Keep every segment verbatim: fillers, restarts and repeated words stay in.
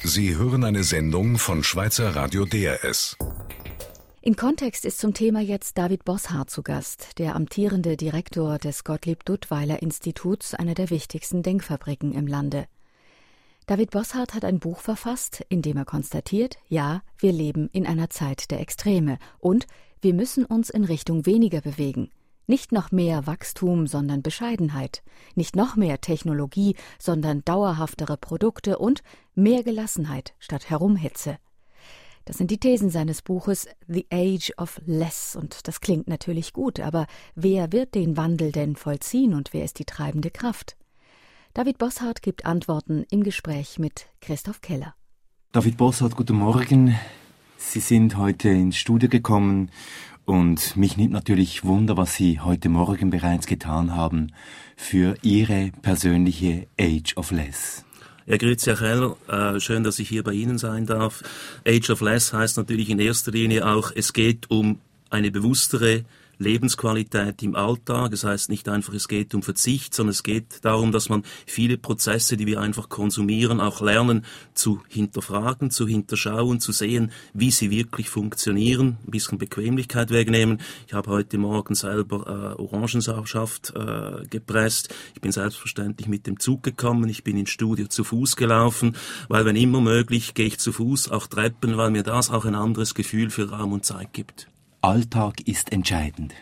Sie hören eine Sendung von Schweizer Radio D R S. In Kontext ist zum Thema jetzt David Bosshardt zu Gast, der amtierende Direktor des Gottlieb-Duttweiler-Instituts, einer der wichtigsten Denkfabriken im Lande. David Bosshardt hat ein Buch verfasst, in dem er konstatiert, ja, wir leben in einer Zeit der Extreme und wir müssen uns in Richtung weniger bewegen. Nicht noch mehr Wachstum, sondern Bescheidenheit. Nicht noch mehr Technologie, sondern dauerhaftere Produkte und mehr Gelassenheit statt Herumhetze. Das sind die Thesen seines Buches The Age of Less. Und das klingt natürlich gut, aber wer wird den Wandel denn vollziehen und wer ist die treibende Kraft? David Bosshardt gibt Antworten im Gespräch mit Christoph Keller. David Bosshardt, guten Morgen. Sie sind heute ins Studio gekommen. Und mich nimmt natürlich Wunder, was Sie heute Morgen bereits getan haben für Ihre persönliche Age of Less. Ja, grüezi Herr Keller, äh, schön, dass ich hier bei Ihnen sein darf. Age of Less heißt natürlich in erster Linie auch, es geht um eine bewusstere Lebensqualität im Alltag. Das heißt nicht einfach, es geht um Verzicht, sondern es geht darum, dass man viele Prozesse, die wir einfach konsumieren, auch lernen zu hinterfragen, zu hinterschauen, zu sehen, wie sie wirklich funktionieren, ein bisschen Bequemlichkeit wegnehmen. Ich habe heute Morgen selber äh, Orangensaft äh, gepresst. Ich bin selbstverständlich mit dem Zug gekommen. Ich bin ins Studio zu Fuß gelaufen, weil wenn immer möglich, gehe ich zu Fuß, auch Treppen, weil mir das auch ein anderes Gefühl für Raum und Zeit gibt. Alltag ist entscheidend.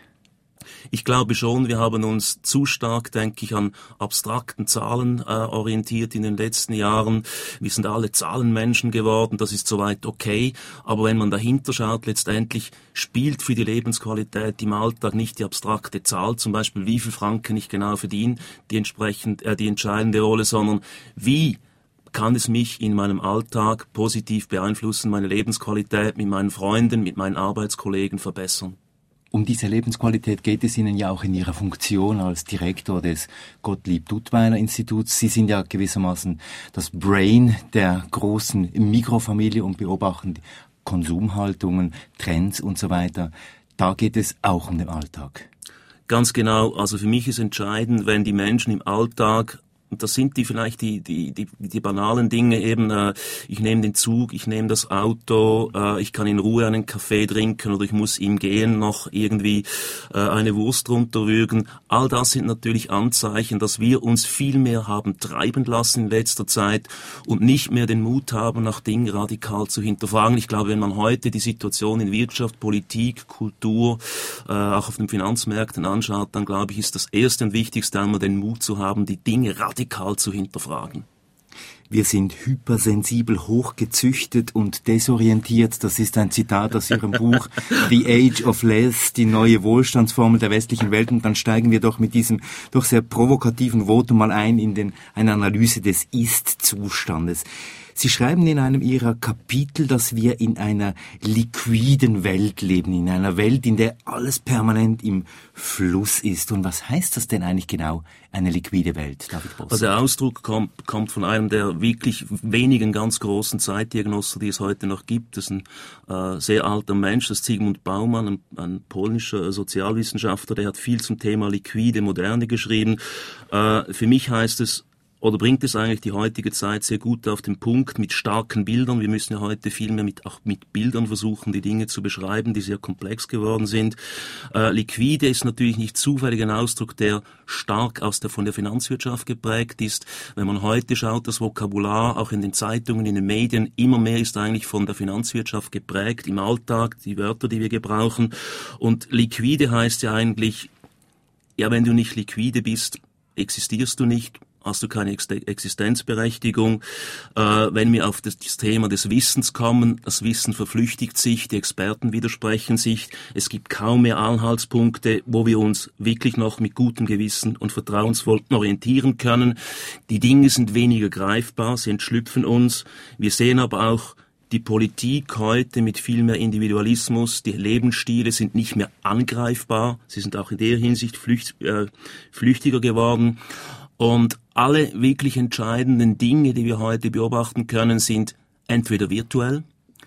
Ich glaube schon, wir haben uns zu stark, denke ich, an abstrakten Zahlen äh, orientiert in den letzten Jahren. Wir sind alle Zahlenmenschen geworden, das ist soweit okay. Aber wenn man dahinter schaut, letztendlich spielt für die Lebensqualität im Alltag nicht die abstrakte Zahl, zum Beispiel wie viel Franken ich genau verdiene, die entsprechend äh, die entscheidende Rolle, sondern wie kann es mich in meinem Alltag positiv beeinflussen, meine Lebensqualität mit meinen Freunden, mit meinen Arbeitskollegen verbessern. Um diese Lebensqualität geht es Ihnen ja auch in Ihrer Funktion als Direktor des Gottlieb-Duttweiler-Instituts. Sie sind ja gewissermaßen das Brain der großen Mikrofamilie und beobachten Konsumhaltungen, Trends und so weiter. Da geht es auch um den Alltag. Ganz genau. Also für mich ist entscheidend, wenn die Menschen im Alltag, und das sind die vielleicht die die die, die banalen Dinge eben, äh, ich nehme den Zug, ich nehme das Auto, äh, ich kann in Ruhe einen Kaffee trinken oder ich muss im Gehen noch irgendwie äh, eine Wurst runterwürgen. All das sind natürlich Anzeichen, dass wir uns viel mehr haben treiben lassen in letzter Zeit und nicht mehr den Mut haben, nach Dingen radikal zu hinterfragen. Ich glaube, wenn man heute die Situation in Wirtschaft, Politik, Kultur, äh, auch auf den Finanzmärkten anschaut, dann glaube ich, ist das Erste und Wichtigste einmal den Mut zu haben, die Dinge radikal zu hinterfragen. Wir sind hypersensibel, hochgezüchtet und desorientiert. Das ist ein Zitat aus Ihrem Buch The Age of Less, die neue Wohlstandsformel der westlichen Welt. Und dann steigen wir doch mit diesem doch sehr provokativen Votum mal ein in den, eine Analyse des Ist-Zustandes. Sie schreiben in einem Ihrer Kapitel, dass wir in einer liquiden Welt leben, in einer Welt, in der alles permanent im Fluss ist. Und was heißt das denn eigentlich genau, eine liquide Welt, David Bosshardt? Also der Ausdruck kommt, kommt von einem der wirklich wenigen ganz großen Zeitdiagnosten, die es heute noch gibt. Das ist ein äh, sehr alter Mensch, das ist Zygmunt Bauman, ein, ein polnischer Sozialwissenschaftler, der hat viel zum Thema liquide Moderne geschrieben. Äh, für mich heißt es, oder bringt es eigentlich die heutige Zeit sehr gut auf den Punkt mit starken Bildern. Wir müssen ja heute viel mehr mit, auch mit Bildern versuchen, die Dinge zu beschreiben, die sehr komplex geworden sind. Äh, liquide ist natürlich nicht zufällig ein Ausdruck, der stark aus der, von der Finanzwirtschaft geprägt ist. Wenn man heute schaut, das Vokabular, auch in den Zeitungen, in den Medien, immer mehr ist eigentlich von der Finanzwirtschaft geprägt, im Alltag, die Wörter, die wir gebrauchen. Und liquide heißt ja eigentlich, ja, wenn du nicht liquide bist, existierst du nicht. Hast du keine Existenzberechtigung. Äh, wenn wir auf das, das Thema des Wissens kommen, das Wissen verflüchtigt sich, die Experten widersprechen sich, es gibt kaum mehr Anhaltspunkte, wo wir uns wirklich noch mit gutem Gewissen und vertrauensvoll orientieren können. Die Dinge sind weniger greifbar, sie entschlüpfen uns. Wir sehen aber auch, die Politik heute mit viel mehr Individualismus, die Lebensstile sind nicht mehr angreifbar, sie sind auch in der Hinsicht flücht, äh, flüchtiger geworden. Und alle wirklich entscheidenden Dinge, die wir heute beobachten können, sind entweder virtuell,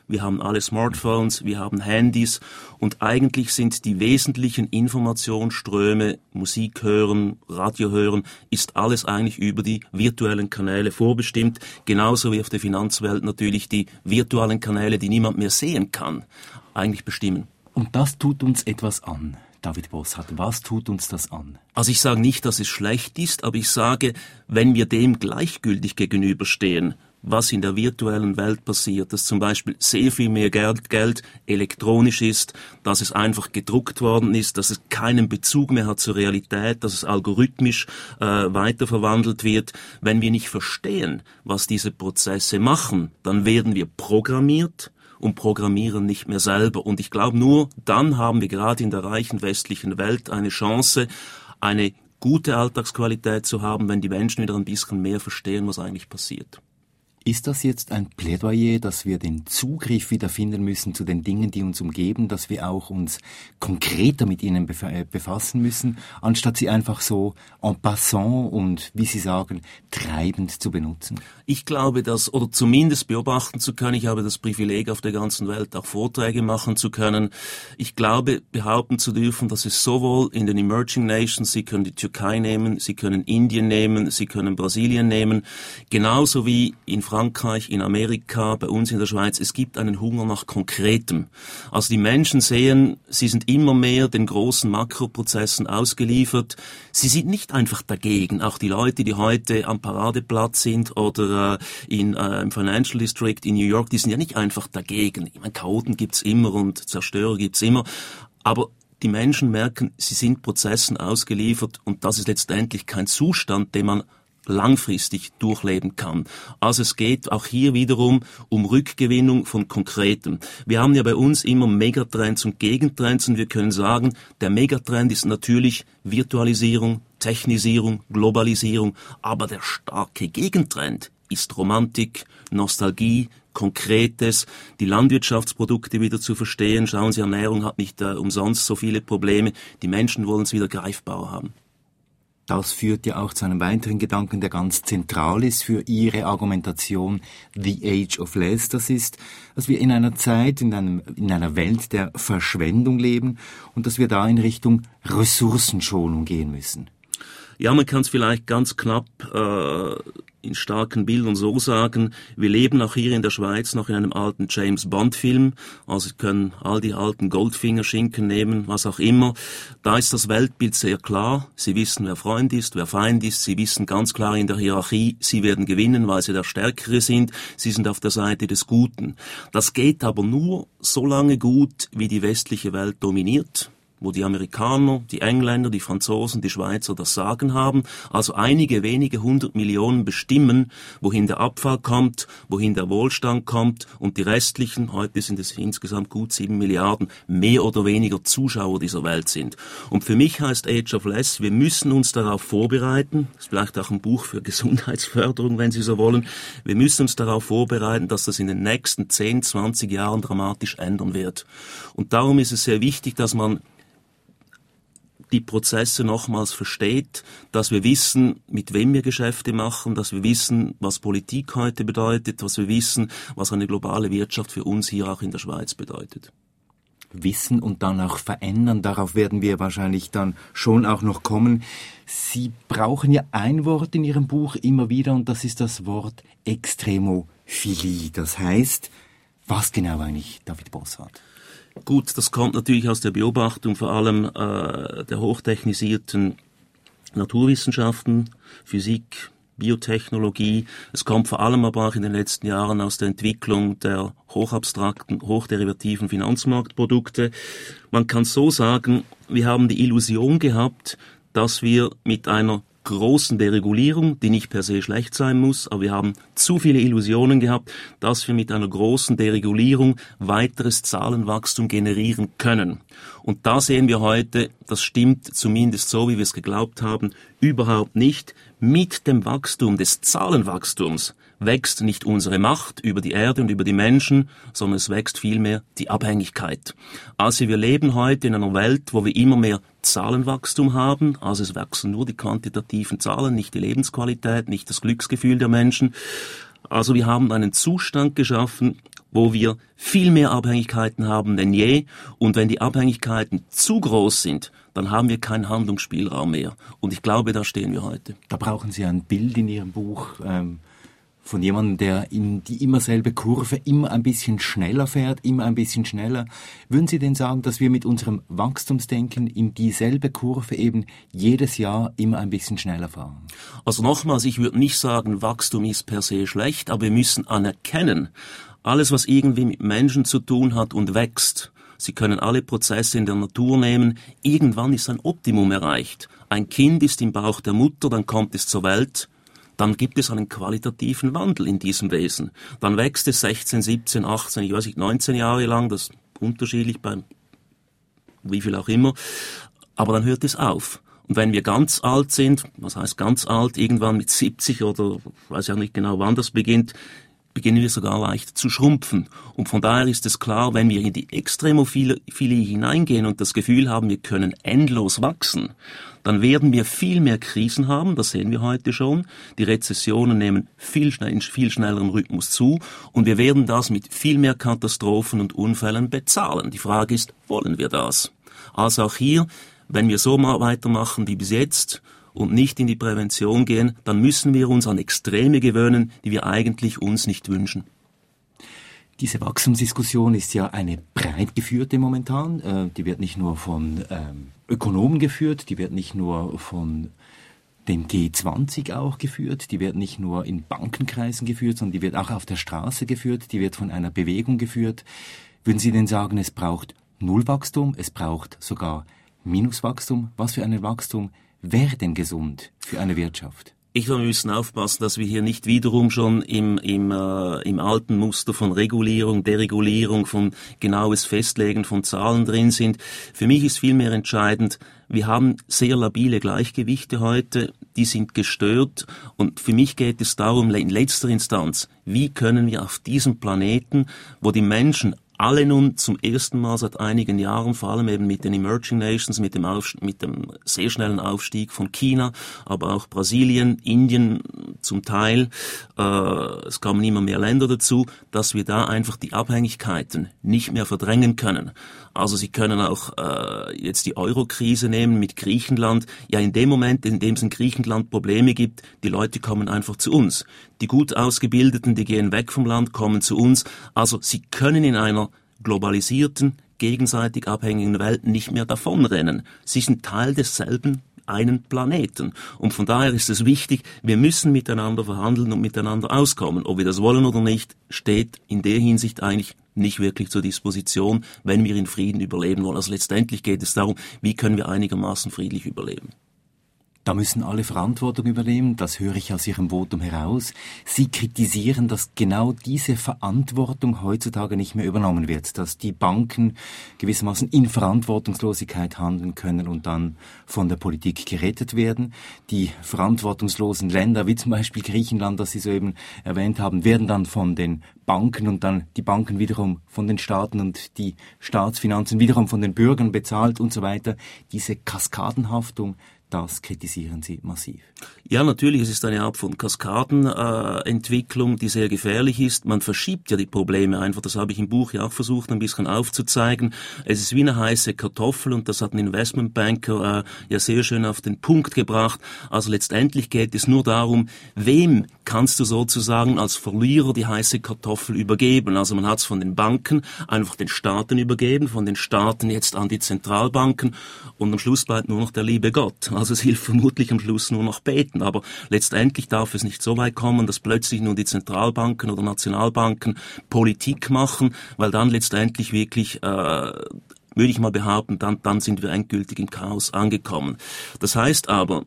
wir haben alle Smartphones, wir haben Handys und eigentlich sind die wesentlichen Informationsströme, Musik hören, Radio hören, ist alles eigentlich über die virtuellen Kanäle vorbestimmt, genauso wie auf der Finanzwelt natürlich die virtuellen Kanäle, die niemand mehr sehen kann, eigentlich bestimmen. Und das tut uns etwas an. David Bosshardt, was tut uns das an? Also ich sage nicht, dass es schlecht ist, aber ich sage, wenn wir dem gleichgültig gegenüberstehen, was in der virtuellen Welt passiert, dass zum Beispiel sehr viel mehr Geld, Geld elektronisch ist, dass es einfach gedruckt worden ist, dass es keinen Bezug mehr hat zur Realität, dass es algorithmisch äh, weiterverwandelt wird. Wenn wir nicht verstehen, was diese Prozesse machen, dann werden wir programmiert und programmieren nicht mehr selber. Und ich glaube, nur dann haben wir gerade in der reichen westlichen Welt eine Chance, eine gute Alltagsqualität zu haben, wenn die Menschen wieder ein bisschen mehr verstehen, was eigentlich passiert. Ist das jetzt ein Plädoyer, dass wir den Zugriff wiederfinden müssen zu den Dingen, die uns umgeben, dass wir auch uns konkreter mit ihnen befassen müssen, anstatt sie einfach so en passant und, wie Sie sagen, treibend zu benutzen? Ich glaube, dass, oder zumindest beobachten zu können, ich habe das Privileg, auf der ganzen Welt auch Vorträge machen zu können. Ich glaube, behaupten zu dürfen, dass es sowohl in den Emerging Nations, Sie können die Türkei nehmen, Sie können Indien nehmen, Sie können Brasilien nehmen, genauso wie in Frankreich, in Amerika, bei uns in der Schweiz, es gibt einen Hunger nach Konkretem. Also die Menschen sehen, sie sind immer mehr den großen Makroprozessen ausgeliefert. Sie sind nicht einfach dagegen. Auch die Leute, die heute am Paradeplatz sind oder äh, in, äh, im Financial District in New York, die sind ja nicht einfach dagegen. Ich meine, Chaoten gibt's immer und Zerstörer gibt's immer. Aber die Menschen merken, sie sind Prozessen ausgeliefert und das ist letztendlich kein Zustand, den man langfristig durchleben kann. Also es geht auch hier wiederum um Rückgewinnung von Konkretem. Wir haben ja bei uns immer Megatrends und Gegentrends und wir können sagen, der Megatrend ist natürlich Virtualisierung, Technisierung, Globalisierung, aber der starke Gegentrend ist Romantik, Nostalgie, Konkretes, die Landwirtschaftsprodukte wieder zu verstehen. Schauen Sie, Ernährung hat nicht äh, umsonst so viele Probleme. Die Menschen wollen es wieder greifbar haben. Das führt ja auch zu einem weiteren Gedanken, der ganz zentral ist für Ihre Argumentation, The Age of Less. Das ist, dass wir in einer Zeit, in, einem, in einer Welt der Verschwendung leben und dass wir da in Richtung Ressourcenschonung gehen müssen. Ja, man kann es vielleicht ganz knapp äh, in starken Bildern so sagen, wir leben auch hier in der Schweiz noch in einem alten James-Bond-Film, also Sie können all die alten Goldfinger-Schinken nehmen, was auch immer. Da ist das Weltbild sehr klar, Sie wissen, wer Freund ist, wer Feind ist, Sie wissen ganz klar in der Hierarchie, Sie werden gewinnen, weil Sie der Stärkere sind, Sie sind auf der Seite des Guten. Das geht aber nur so lange gut, wie die westliche Welt dominiert, wo die Amerikaner, die Engländer, die Franzosen, die Schweizer das Sagen haben. Also einige wenige hundert Millionen bestimmen, wohin der Abfall kommt, wohin der Wohlstand kommt und die restlichen, heute sind es insgesamt gut sieben Milliarden, mehr oder weniger Zuschauer dieser Welt sind. Und für mich heißt Age of Less, wir müssen uns darauf vorbereiten, das ist vielleicht auch ein Buch für Gesundheitsförderung, wenn Sie so wollen, wir müssen uns darauf vorbereiten, dass das in den nächsten zehn, zwanzig Jahren dramatisch ändern wird. Und darum ist es sehr wichtig, dass man die Prozesse nochmals versteht, dass wir wissen, mit wem wir Geschäfte machen, dass wir wissen, was Politik heute bedeutet, dass wir wissen, was eine globale Wirtschaft für uns hier auch in der Schweiz bedeutet. Wissen und dann auch verändern, darauf werden wir wahrscheinlich dann schon auch noch kommen. Sie brauchen ja ein Wort in Ihrem Buch immer wieder und das ist das Wort Extremophilie. Das heißt, was genau eigentlich, David Bosshardt? Gut, das kommt natürlich aus der Beobachtung vor allem äh, der hochtechnisierten Naturwissenschaften, Physik, Biotechnologie. Es kommt vor allem aber auch in den letzten Jahren aus der Entwicklung der hochabstrakten, hochderivativen Finanzmarktprodukte. Man kann so sagen, wir haben die Illusion gehabt, dass wir mit einer großen Deregulierung, die nicht per se schlecht sein muss, aber wir haben zu viele Illusionen gehabt, dass wir mit einer großen Deregulierung weiteres Zahlenwachstum generieren können. Und da sehen wir heute, das stimmt zumindest so, wie wir es geglaubt haben, überhaupt nicht. Mit dem Wachstum des Zahlenwachstums wächst nicht unsere Macht über die Erde und über die Menschen, sondern es wächst vielmehr die Abhängigkeit. Also wir leben heute in einer Welt, wo wir immer mehr Zahlenwachstum haben, also es wachsen nur die quantitativen Zahlen, nicht die Lebensqualität, nicht das Glücksgefühl der Menschen. Also wir haben einen Zustand geschaffen, wo wir viel mehr Abhängigkeiten haben denn je. Und wenn die Abhängigkeiten zu groß sind, dann haben wir keinen Handlungsspielraum mehr. Und ich glaube, da stehen wir heute. Da brauchen Sie ein Bild in Ihrem Buch ähm, von jemandem, der in die immer selbe Kurve immer ein bisschen schneller fährt, immer ein bisschen schneller. Würden Sie denn sagen, dass wir mit unserem Wachstumsdenken in dieselbe Kurve eben jedes Jahr immer ein bisschen schneller fahren? Also nochmals, ich würde nicht sagen, Wachstum ist per se schlecht, aber wir müssen anerkennen, alles, was irgendwie mit Menschen zu tun hat und wächst, Sie können alle Prozesse in der Natur nehmen, irgendwann ist ein Optimum erreicht. Ein Kind ist im Bauch der Mutter, dann kommt es zur Welt, dann gibt es einen qualitativen Wandel in diesem Wesen. Dann wächst es sechzehn, siebzehn, achtzehn, ich weiß nicht, neunzehn Jahre lang, das ist unterschiedlich bei wie viel auch immer, aber dann hört es auf. Und wenn wir ganz alt sind, was heißt ganz alt, irgendwann mit siebzig oder weiß ja nicht genau, wann das beginnt, beginnen wir sogar leicht zu schrumpfen. Und von daher ist es klar, wenn wir in die Extremophilie hineingehen und das Gefühl haben, wir können endlos wachsen, dann werden wir viel mehr Krisen haben, das sehen wir heute schon. Die Rezessionen nehmen viel schnell, in viel schnellerem Rhythmus zu und wir werden das mit viel mehr Katastrophen und Unfällen bezahlen. Die Frage ist, wollen wir das? Also auch hier, wenn wir so mal weitermachen wie bis jetzt, und nicht in die Prävention gehen, dann müssen wir uns an Extreme gewöhnen, die wir eigentlich uns nicht wünschen. Diese Wachstumsdiskussion ist ja eine breit geführte momentan. Äh, die wird nicht nur von ähm, Ökonomen geführt, die wird nicht nur von dem G zwanzig auch geführt, die wird nicht nur in Bankenkreisen geführt, sondern die wird auch auf der Straße geführt, die wird von einer Bewegung geführt. Würden Sie denn sagen, es braucht Nullwachstum, es braucht sogar Minuswachstum? Was für ein Wachstum wäre denn gesund für eine Wirtschaft? Ich glaube, wir müssen aufpassen, dass wir hier nicht wiederum schon im, im, äh, im alten Muster von Regulierung, Deregulierung, von genaues Festlegen von Zahlen drin sind. Für mich ist vielmehr entscheidend, wir haben sehr labile Gleichgewichte heute, die sind gestört und für mich geht es darum, in letzter Instanz, wie können wir auf diesem Planeten, wo die Menschen alle nun zum ersten Mal seit einigen Jahren, vor allem eben mit den Emerging Nations, mit dem, Aufst- mit dem sehr schnellen Aufstieg von China, aber auch Brasilien, Indien zum Teil, äh, es kamen immer mehr Länder dazu, dass wir da einfach die Abhängigkeiten nicht mehr verdrängen können. Also Sie können auch äh, jetzt die Euro-Krise nehmen mit Griechenland. Ja, in dem Moment, in dem es in Griechenland Probleme gibt, die Leute kommen einfach zu uns. Die gut Ausgebildeten, die gehen weg vom Land, kommen zu uns. Also Sie können in einer globalisierten, gegenseitig abhängigen Welt nicht mehr davonrennen. Sie sind Teil desselben einen Planeten. Und von daher ist es wichtig, wir müssen miteinander verhandeln und miteinander auskommen. Ob wir das wollen oder nicht, steht in der Hinsicht eigentlich nicht wirklich zur Disposition, wenn wir in Frieden überleben wollen. Also letztendlich geht es darum, wie können wir einigermaßen friedlich überleben. Da müssen alle Verantwortung übernehmen, das höre ich aus Ihrem Votum heraus. Sie kritisieren, dass genau diese Verantwortung heutzutage nicht mehr übernommen wird, dass die Banken gewissermaßen in Verantwortungslosigkeit handeln können und dann von der Politik gerettet werden. Die verantwortungslosen Länder, wie zum Beispiel Griechenland, das Sie soeben erwähnt haben, werden dann von den Banken und dann die Banken wiederum von den Staaten und die Staatsfinanzen wiederum von den Bürgern bezahlt und so weiter. Diese Kaskadenhaftung, das kritisieren Sie massiv. Ja, natürlich, es ist eine Art von Kaskadenentwicklung, äh, die sehr gefährlich ist. Man verschiebt ja die Probleme einfach, das habe ich im Buch ja auch versucht, ein bisschen aufzuzeigen. Es ist wie eine heiße Kartoffel und das hat ein Investmentbanker äh, ja sehr schön auf den Punkt gebracht. Also letztendlich geht es nur darum, wem kannst du sozusagen als Verlierer die heiße Kartoffel übergeben. Also man hat es von den Banken einfach den Staaten übergeben, von den Staaten jetzt an die Zentralbanken und am Schluss bleibt nur noch der liebe Gott. Also es hilft vermutlich am Schluss nur noch beten, aber letztendlich darf es nicht so weit kommen, dass plötzlich nur die Zentralbanken oder Nationalbanken Politik machen, weil dann letztendlich wirklich, äh, würde ich mal behaupten, dann, dann sind wir endgültig im Chaos angekommen. Das heißt aber,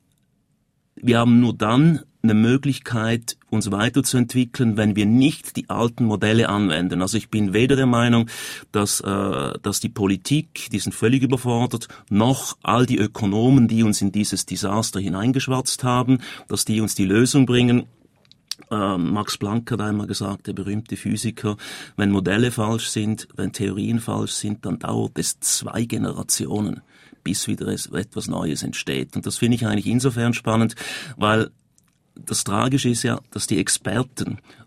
wir haben nur dann eine Möglichkeit, uns weiterzuentwickeln, wenn wir nicht die alten Modelle anwenden. Also ich bin weder der Meinung, dass, äh, dass die Politik, die sind völlig überfordert, noch all die Ökonomen, die uns in dieses Desaster hineingeschwatzt haben, dass die uns die Lösung bringen. Äh, Max Planck hat einmal gesagt, der berühmte Physiker, wenn Modelle falsch sind, wenn Theorien falsch sind, dann dauert es zwei Generationen, bis wieder etwas Neues entsteht. Und das finde ich eigentlich insofern spannend, weil das Tragische ist ja, dass die Experten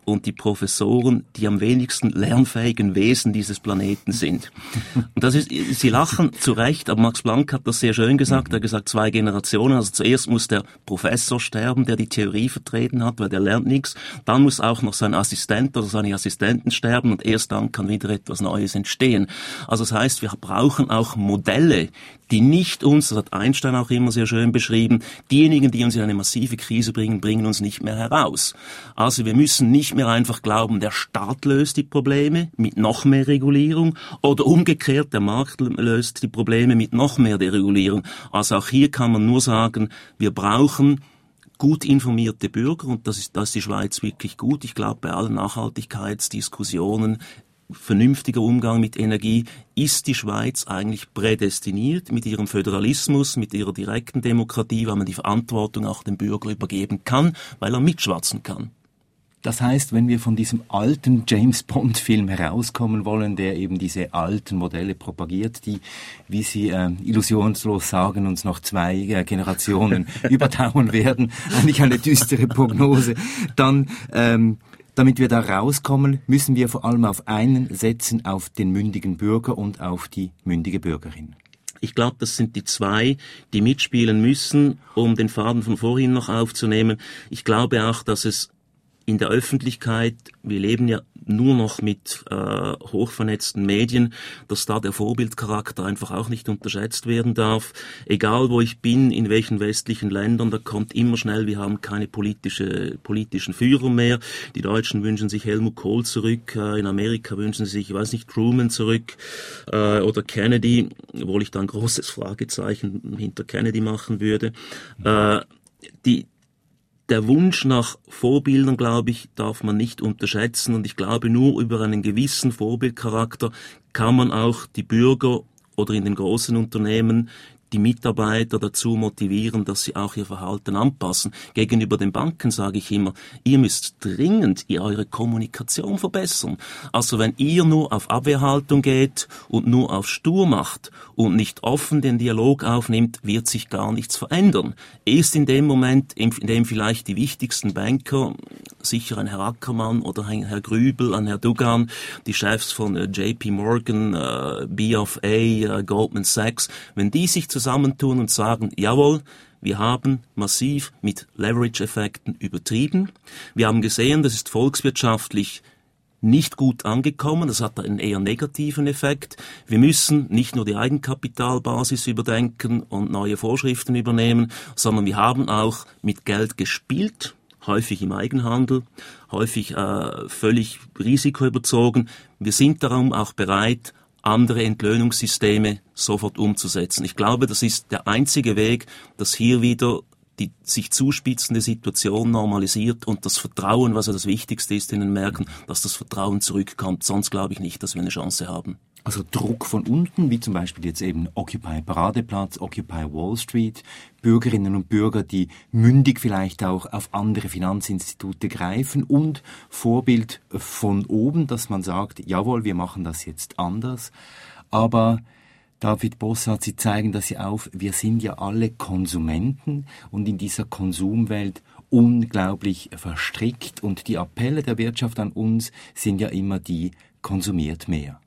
und die Professoren die am wenigsten lernfähigen Wesen dieses Planeten sind. Und das ist, Sie lachen zu Recht, aber Max Planck hat das sehr schön gesagt. Er hat gesagt, zwei Generationen. Also zuerst muss der Professor sterben, der die Theorie vertreten hat, weil der lernt nichts. Dann muss auch noch sein Assistent oder seine Assistenten sterben und erst dann kann wieder etwas Neues entstehen. Also das heißt, wir brauchen auch Modelle, die nicht uns, das hat Einstein auch immer sehr schön beschrieben, diejenigen, die uns in eine massive Krise bringen, bringen uns nicht mehr heraus. Also wir müssen nicht mehr einfach glauben, der Staat löst die Probleme mit noch mehr Regulierung oder umgekehrt, der Markt löst die Probleme mit noch mehr Deregulierung. Also auch hier kann man nur sagen, wir brauchen gut informierte Bürger und das ist, das ist die Schweiz wirklich gut. Ich glaube, bei allen Nachhaltigkeitsdiskussionen vernünftiger Umgang mit Energie ist die Schweiz eigentlich prädestiniert mit ihrem Föderalismus, mit ihrer direkten Demokratie, weil man die Verantwortung auch dem Bürger übergeben kann, weil er mitschwatzen kann. Das heißt, wenn wir von diesem alten James-Bond-Film herauskommen wollen, der eben diese alten Modelle propagiert, die, wie Sie äh, illusionslos sagen, uns noch zwei äh, Generationen überdauern werden, eigentlich eine düstere Prognose, dann ähm, damit wir da rauskommen, müssen wir vor allem auf einen setzen, auf den mündigen Bürger und auf die mündige Bürgerin. Ich glaube, das sind die zwei, die mitspielen müssen, um den Faden von vorhin noch aufzunehmen. Ich glaube auch, dass es in der Öffentlichkeit, wir leben ja nur noch mit äh, hochvernetzten Medien, dass da der Vorbildcharakter einfach auch nicht unterschätzt werden darf. Egal wo ich bin, in welchen westlichen Ländern, da kommt immer schnell, wir haben keine politische, politischen Führer mehr. Die Deutschen wünschen sich Helmut Kohl zurück, äh, in Amerika wünschen sie sich, ich weiß nicht, Truman zurück äh, oder Kennedy, obwohl ich da ein großes Fragezeichen hinter Kennedy machen würde. Äh, die Der Wunsch nach Vorbildern, glaube ich, darf man nicht unterschätzen und ich glaube, nur über einen gewissen Vorbildcharakter kann man auch die Bürger oder in den großen Unternehmen die Mitarbeiter dazu motivieren, dass sie auch ihr Verhalten anpassen. Gegenüber den Banken sage ich immer, ihr müsst dringend eure Kommunikation verbessern. Also wenn ihr nur auf Abwehrhaltung geht und nur auf stur macht und nicht offen den Dialog aufnimmt, wird sich gar nichts verändern. Erst in dem Moment, in dem vielleicht die wichtigsten Banker, sicher ein Herr Ackermann oder ein Herr Grübel, ein Herr Dugan, die Chefs von J P Morgan, B of A, Goldman Sachs, wenn die sich zusammentun und sagen, jawohl, wir haben massiv mit Leverage-Effekten übertrieben. Wir haben gesehen, das ist volkswirtschaftlich nicht gut angekommen, das hat einen eher negativen Effekt. Wir müssen nicht nur die Eigenkapitalbasis überdenken und neue Vorschriften übernehmen, sondern wir haben auch mit Geld gespielt, häufig im Eigenhandel, häufig äh, völlig risikoüberzogen. Wir sind darum auch bereit, andere Entlöhnungssysteme sofort umzusetzen. Ich glaube, das ist der einzige Weg, dass hier wieder die sich zuspitzende Situation normalisiert und das Vertrauen, was ja das Wichtigste ist in den Märkten, dass das Vertrauen zurückkommt. Sonst glaube ich nicht, dass wir eine Chance haben. Also Druck von unten, wie zum Beispiel jetzt eben Occupy Paradeplatz, Occupy Wall Street, Bürgerinnen und Bürger, die mündig vielleicht auch auf andere Finanzinstitute greifen und Vorbild von oben, dass man sagt, jawohl, wir machen das jetzt anders. Aber David Bossart, Sie zeigen das ja auf, wir sind ja alle Konsumenten und in dieser Konsumwelt unglaublich verstrickt und die Appelle der Wirtschaft an uns sind ja immer die, konsumiert mehr.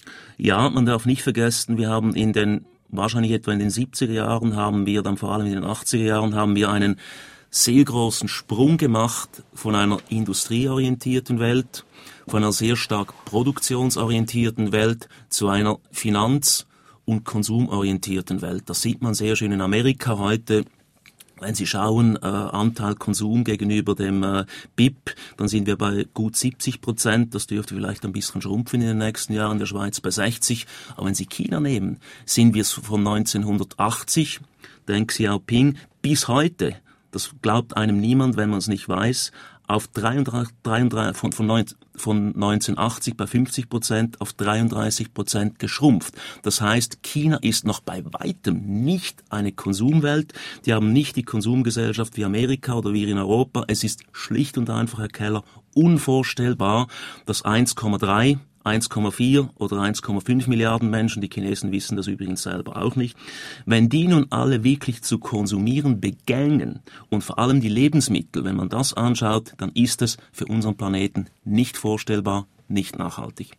Ja, man darf nicht vergessen, wir haben in den, wahrscheinlich etwa in den siebziger Jahren haben wir, dann vor allem in den achtziger Jahren haben wir einen sehr großen Sprung gemacht von einer industrieorientierten Welt, von einer sehr stark produktionsorientierten Welt zu einer finanz- und konsumorientierten Welt. Das sieht man sehr schön in Amerika heute. Wenn Sie schauen, äh, Anteil Konsum gegenüber dem äh, B I P, dann sind wir bei gut siebzig Prozent. Das dürfte vielleicht ein bisschen schrumpfen in den nächsten Jahren, der Schweiz bei sechzig. Aber wenn Sie China nehmen, sind wir von neunzehnhundertachtzig, Deng Xiaoping, bis heute, das glaubt einem niemand, wenn man es nicht weiß, auf dreiunddreißig, dreiunddreißig, von, von, neun, von neunzehnhundertachtzig bei fünfzig Prozent auf dreiunddreißig Prozent geschrumpft. Das heißt, China ist noch bei weitem nicht eine Konsumwelt. Die haben nicht die Konsumgesellschaft wie Amerika oder wie in Europa. Es ist schlicht und einfach, Herr Keller, unvorstellbar, dass eins Komma drei eins Komma vier oder eins Komma fünf Milliarden Menschen, die Chinesen wissen das übrigens selber auch nicht, wenn die nun alle wirklich zu konsumieren begängen und vor allem die Lebensmittel, wenn man das anschaut, dann ist es für unseren Planeten nicht vorstellbar, nicht nachhaltig.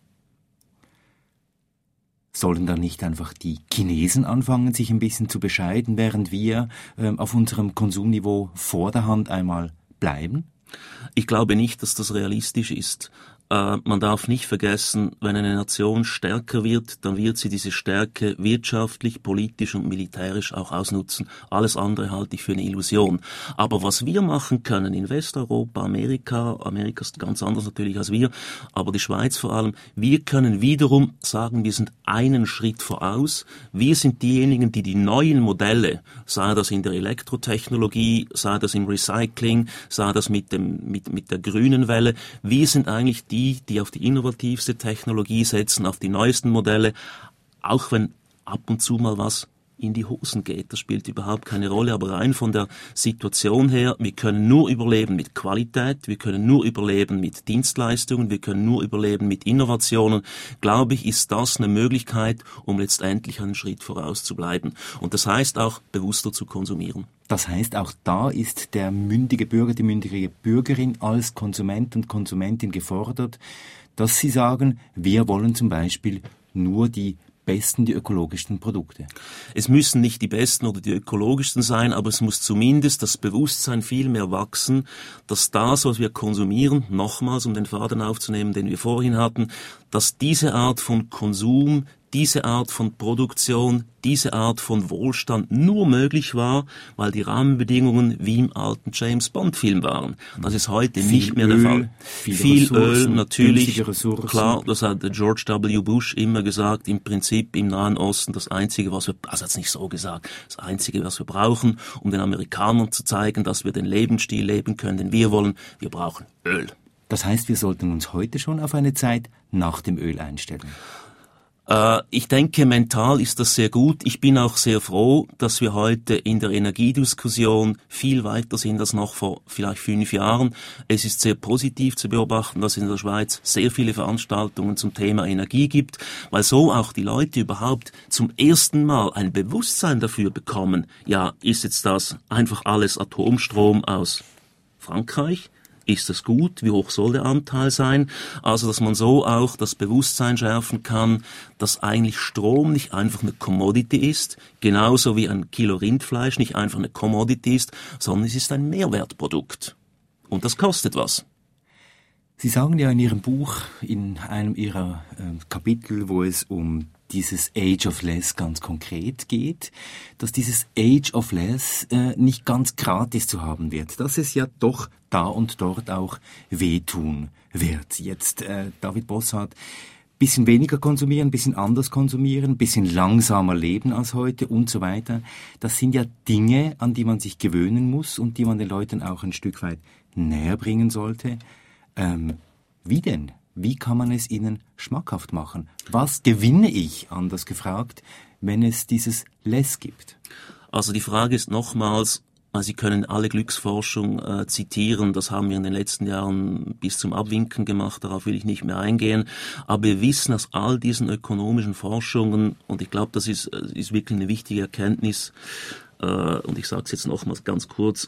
Sollen dann nicht einfach die Chinesen anfangen, sich ein bisschen zu bescheiden, während wir äh, auf unserem Konsumniveau vor der Hand einmal bleiben? Ich glaube nicht, dass das realistisch ist. Äh, man darf nicht vergessen, wenn eine Nation stärker wird, dann wird sie diese Stärke wirtschaftlich, politisch und militärisch auch ausnutzen. Alles andere halte ich für eine Illusion. Aber was wir machen können in Westeuropa, Amerika, Amerika ist ganz anders natürlich als wir, aber die Schweiz vor allem, wir können wiederum sagen, wir sind einen Schritt voraus. Wir sind diejenigen, die die neuen Modelle, sei das in der Elektrotechnologie, sei das im Recycling, sei das mit dem mit mit der grünen Welle, wir sind eigentlich die, die auf die innovativste Technologie setzen, auf die neuesten Modelle, auch wenn ab und zu mal was in die Hosen geht. Das spielt überhaupt keine Rolle, aber rein von der Situation her, wir können nur überleben mit Qualität, wir können nur überleben mit Dienstleistungen, wir können nur überleben mit Innovationen. Glaube ich, ist das eine Möglichkeit, um letztendlich einen Schritt voraus zu bleiben. Und das heißt auch, bewusster zu konsumieren. Das heißt, auch da ist der mündige Bürger, die mündige Bürgerin als Konsument und Konsumentin gefordert, dass sie sagen, wir wollen zum Beispiel nur die besten, die ökologischsten Produkte. Es müssen nicht die besten oder die ökologischsten sein, aber es muss zumindest das Bewusstsein viel mehr wachsen, dass das, was wir konsumieren, nochmals, um den Faden aufzunehmen, den wir vorhin hatten, dass diese Art von Konsum, diese Art von Produktion, diese Art von Wohlstand nur möglich war, weil die Rahmenbedingungen wie im alten James-Bond-Film waren. Das ist heute viel nicht mehr Öl, der Fall. Viel Öl, natürlich. Klar, das hat George W. Bush immer gesagt, im Prinzip im Nahen Osten das Einzige, was wir, also hat es nicht so gesagt, das Einzige, was wir brauchen, um den Amerikanern zu zeigen, dass wir den Lebensstil leben können, den wir wollen, wir brauchen Öl. Das heißt, wir sollten uns heute schon auf eine Zeit nach dem Öl einstellen. Ich denke, mental ist das sehr gut. Ich bin auch sehr froh, dass wir heute in der Energiediskussion viel weiter sind als noch vor vielleicht fünf Jahren. Es ist sehr positiv zu beobachten, dass es in der Schweiz sehr viele Veranstaltungen zum Thema Energie gibt, weil so auch die Leute überhaupt zum ersten Mal ein Bewusstsein dafür bekommen, ja, ist jetzt das einfach alles Atomstrom aus Frankreich? Ist das gut? Wie hoch soll der Anteil sein? Also, dass man so auch das Bewusstsein schärfen kann, dass eigentlich Strom nicht einfach eine Commodity ist, genauso wie ein Kilo Rindfleisch nicht einfach eine Commodity ist, sondern es ist ein Mehrwertprodukt. Und das kostet was. Sie sagen ja in Ihrem Buch, in einem Ihrer äh, Kapitel, wo es um dieses Age of Less ganz konkret geht, dass dieses Age of Less äh, nicht ganz gratis zu haben wird, dass es ja doch da und dort auch wehtun wird. Jetzt äh, David Bosshardt, bisschen weniger konsumieren, bisschen anders konsumieren, bisschen langsamer leben als heute und so weiter. Das sind ja Dinge, an die man sich gewöhnen muss und die man den Leuten auch ein Stück weit näher bringen sollte. Ähm, wie denn? Wie kann man es ihnen schmackhaft machen? Was gewinne ich, anders gefragt, wenn es dieses Less gibt? Also die Frage ist nochmals, also Sie können alle Glücksforschung äh, zitieren, das haben wir in den letzten Jahren bis zum Abwinken gemacht, darauf will ich nicht mehr eingehen, aber wir wissen aus all diesen ökonomischen Forschungen, und ich glaube, das ist, ist wirklich eine wichtige Erkenntnis, äh, und ich sage es jetzt nochmals ganz kurz,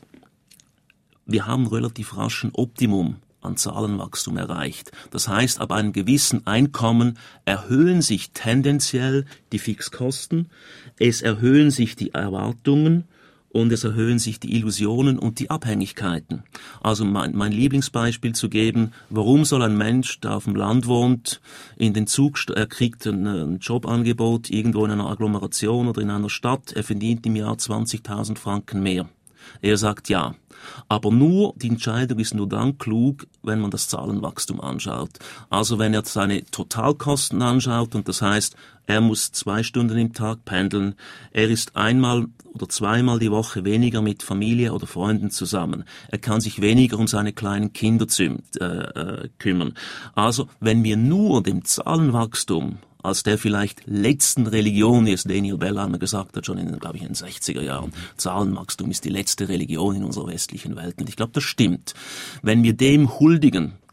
wir haben relativ rasch ein Optimum an Zahlenwachstum erreicht. Das heißt, ab einem gewissen Einkommen erhöhen sich tendenziell die Fixkosten, es erhöhen sich die Erwartungen und es erhöhen sich die Illusionen und die Abhängigkeiten. Also mein, mein Lieblingsbeispiel zu geben, warum soll ein Mensch, der auf dem Land wohnt, in den Zug, er kriegt ein, ein Jobangebot irgendwo in einer Agglomeration oder in einer Stadt, er verdient im Jahr zwanzigtausend Franken mehr. Er sagt ja. Aber nur, die Entscheidung ist nur dann klug, wenn man das Zahlenwachstum anschaut. Also wenn er seine Totalkosten anschaut, und das heißt, er muss zwei Stunden im Tag pendeln, er ist einmal oder zweimal die Woche weniger mit Familie oder Freunden zusammen, er kann sich weniger um seine kleinen Kinder zu, äh, äh, kümmern. Also wenn wir nur dem Zahlenwachstum als der vielleicht letzten Religion, wie es Daniel Bellheimer gesagt hat, schon in, glaube ich, in den sechziger Jahren. Zahlenwachstum ist die letzte Religion in unserer westlichen Welt. Und ich glaube, das stimmt. Wenn wir dem huldigen,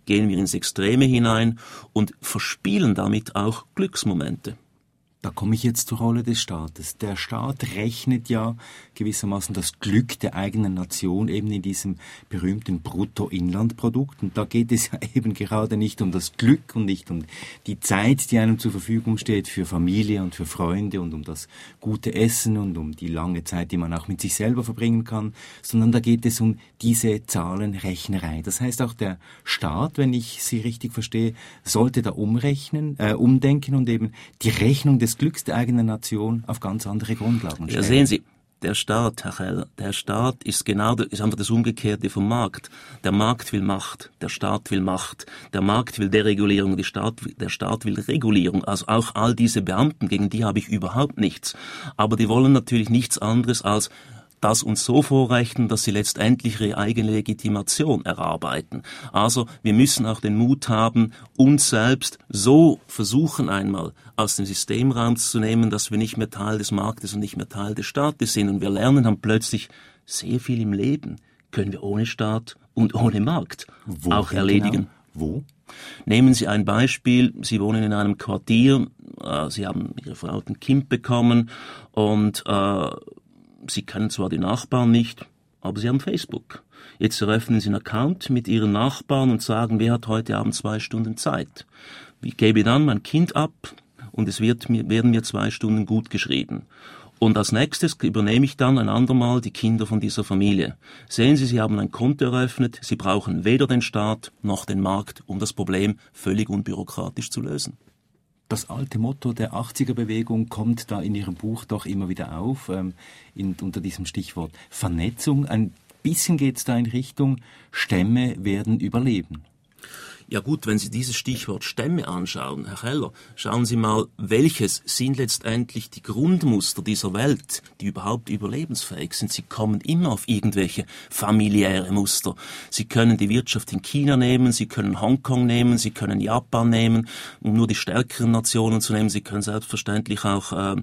gehen wir ins Extreme hinein und verspielen damit auch Glücksmomente. Da komme ich jetzt zur Rolle des Staates. Der Staat rechnet ja gewissermaßen das Glück der eigenen Nation eben in diesem berühmten Bruttoinlandprodukt. Und da geht es ja eben gerade nicht um das Glück und nicht um die Zeit, die einem zur Verfügung steht für Familie und für Freunde und um das gute Essen und um die lange Zeit, die man auch mit sich selber verbringen kann, sondern da geht es um diese Zahlenrechnerei. Das heißt, auch der Staat, wenn ich Sie richtig verstehe, sollte da umrechnen, äh, umdenken und eben die Rechnung des Glücks der eigenen Nation auf ganz andere Grundlagen stellen. Ja, sehen Sie, der Staat, Herr Keller, der Staat ist genau, ist einfach das Umgekehrte vom Markt. Der Markt will Macht, der Staat will Macht, der Markt will Deregulierung, der Staat, der Staat will Regulierung. Also auch all diese Beamten, gegen die habe ich überhaupt nichts. Aber die wollen natürlich nichts anderes als das uns so vorrechnen, dass sie letztendlich ihre eigene Legitimation erarbeiten. Also wir müssen auch den Mut haben, uns selbst so versuchen einmal aus dem System rauszunehmen, dass wir nicht mehr Teil des Marktes und nicht mehr Teil des Staates sind. Und wir lernen dann plötzlich sehr viel im Leben können wir ohne Staat und ohne Markt Wo auch erledigen. Genau? Wo? Nehmen Sie ein Beispiel, Sie wohnen in einem Quartier, äh, Sie haben Ihre Frau ein Kind bekommen und äh, Sie kennen zwar die Nachbarn nicht, aber Sie haben Facebook. Jetzt eröffnen Sie einen Account mit Ihren Nachbarn und sagen, wer hat heute Abend zwei Stunden Zeit? Ich gebe dann mein Kind ab und es wird mir, werden mir zwei Stunden gut geschrieben. Und als nächstes übernehme ich dann ein andermal die Kinder von dieser Familie. Sehen Sie, Sie haben ein Konto eröffnet, Sie brauchen weder den Staat noch den Markt, um das Problem völlig unbürokratisch zu lösen. Das alte Motto der achtziger-Bewegung kommt da in Ihrem Buch doch immer wieder auf, ähm, in, unter diesem Stichwort Vernetzung. Ein bisschen geht es da in Richtung Stämme werden überleben. Ja gut, wenn Sie dieses Stichwort Stämme anschauen, Herr Keller, schauen Sie mal, welches sind letztendlich die Grundmuster dieser Welt, die überhaupt überlebensfähig sind. Sie kommen immer auf irgendwelche familiäre Muster. Sie können die Wirtschaft in China nehmen, Sie können Hongkong nehmen, Sie können Japan nehmen, um nur die stärkeren Nationen zu nehmen. Sie können selbstverständlich auch äh,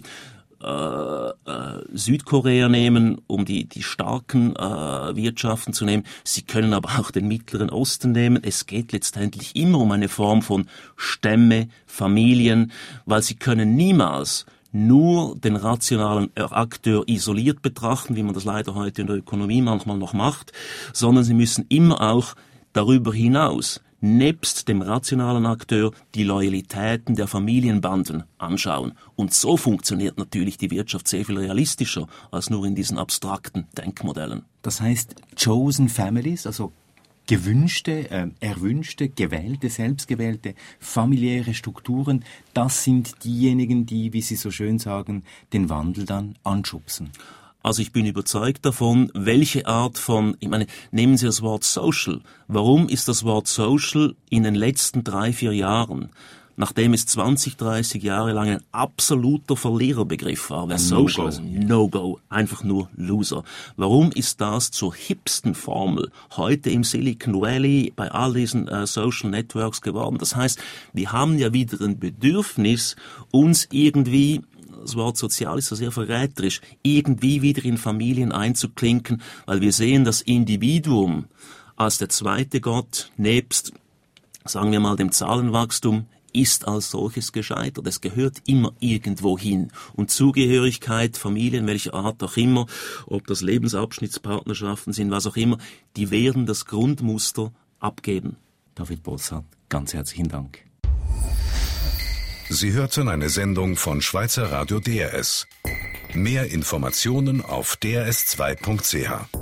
Äh, äh, Südkorea nehmen, um die die starken äh, Wirtschaften zu nehmen. Sie können aber auch den Mittleren Osten nehmen. Es geht letztendlich immer um eine Form von Stämme, Familien, weil sie können niemals nur den rationalen Akteur isoliert betrachten, wie man das leider heute in der Ökonomie manchmal noch macht, sondern sie müssen immer auch darüber hinaus nebst dem rationalen Akteur die Loyalitäten der Familienbanden anschauen. Und so funktioniert natürlich die Wirtschaft sehr viel realistischer als nur in diesen abstrakten Denkmodellen. Das heißt, chosen families, also gewünschte, äh, erwünschte, gewählte, selbstgewählte familiäre Strukturen, das sind diejenigen, die, wie Sie so schön sagen, den Wandel dann anschubsen. Also ich bin überzeugt davon, welche Art von, ich meine, nehmen Sie das Wort Social. Warum ist das Wort Social in den letzten drei, vier Jahren, nachdem es zwanzig, dreißig Jahre lang ein absoluter Verliererbegriff war, wer Social ist, No-Go, einfach nur Loser. Warum ist das zur hipsten Formel heute im Silicon Valley bei all diesen äh, Social Networks geworden? Das heißt, wir haben ja wieder ein Bedürfnis, uns irgendwie, das Wort sozial ist ja sehr verräterisch, irgendwie wieder in Familien einzuklinken, weil wir sehen, das Individuum als der zweite Gott nebst, sagen wir mal, dem Zahlenwachstum, ist als solches gescheitert. Es gehört immer irgendwo hin. Und Zugehörigkeit, Familien, welcher Art auch immer, ob das Lebensabschnittspartnerschaften sind, was auch immer, die werden das Grundmuster abgeben. David Bosshardt, ganz herzlichen Dank. Sie hörten eine Sendung von Schweizer Radio D R S. Mehr Informationen auf d r s zwei punkt c h.